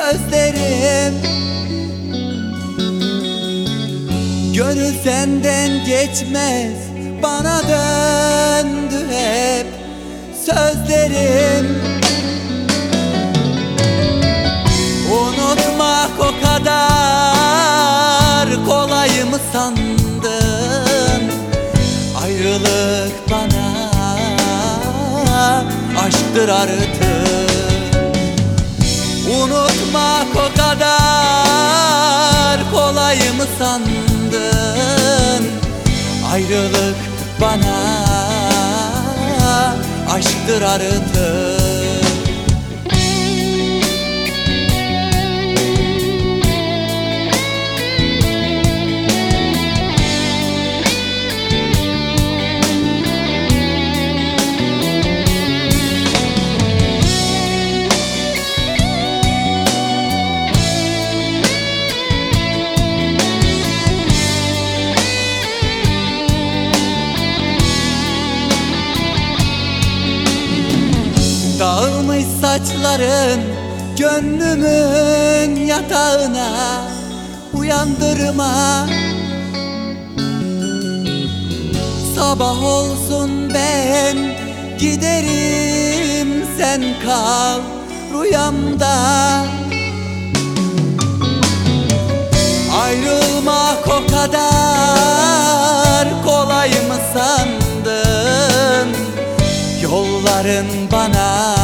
sözlerim. Gönül senden geçmez, bana döndü hep sözlerim. Unutmak o kadar kolay mı sandın? Ayrılık bana aşktır artık. Unutmak o kadar kolay mı sandın? Ayrılık bana aşktır artık. Dağılmış saçların gönlümün yatağına, uyandırma. Sabah olsun ben giderim, sen kal rüyamda. Ayrılmak o kadar kolay mı sandın? Yolların bana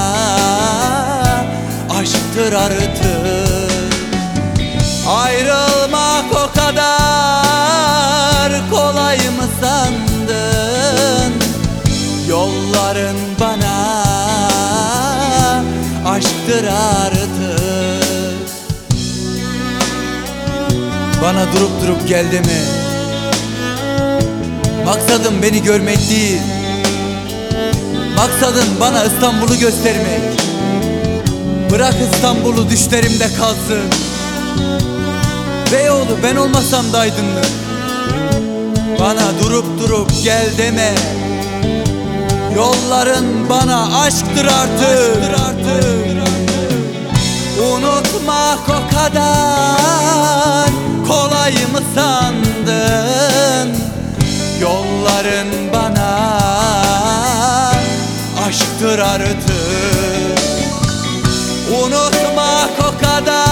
aşktır artık. Ayrılmak o kadar kolay mı sandın? Yolların bana aşktır artık. Bana durup durup gel deme. Maksadım beni görmek değil, maksadın bana İstanbul'u göstermek. Bırak İstanbul'u düşlerimde kalsın. Beyoğlu ben olmasam da aydınlık. Bana durup durup gel deme. Yolların bana aşktır artık. Unutmak o kadar kolay mı sandın? Yolların bana aşktır artık. Unutmak o kadar